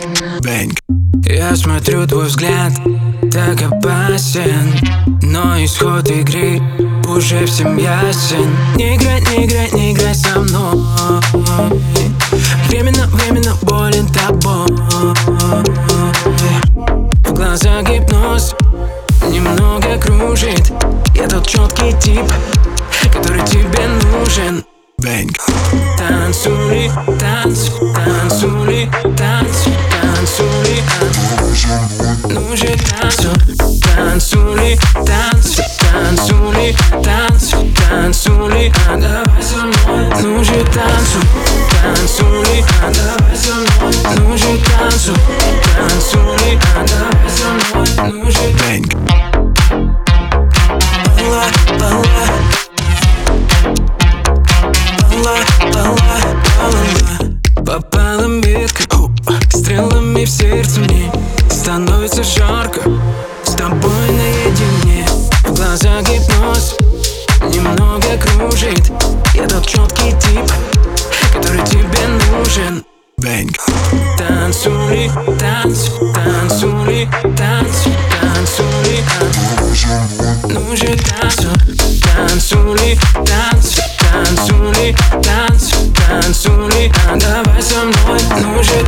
Бэнг. Я смотрю, твой взгляд так опасен, но исход игры уже всем ясен. Не играй, не играй, не играй со мной. Временно болен тобой. В глазах гипноз немного кружит. Я тот четкий тип, который тебе нужен. Бэнг. Танцули, танц, танцули, танц, танцули. Ну же танцу, танцули, танц, танцули, танц, танцули. А давай со мной. Ну же танцу, танцули, а давай со мной. Ну же танцу, танцули, а давай со мной. Ну же Бэнг. Попала метка, стрелами в сердце мне. Становится жарко с тобой наедине. В глазах гипноз немного кружит. Я тот четкий тип, который тебе нужен. Бэнг. Танцули, танц, танцули, танц, танцули. Ну же танцу, танцули, танц, танцули, танц, танцули. А давай со мной. Ну же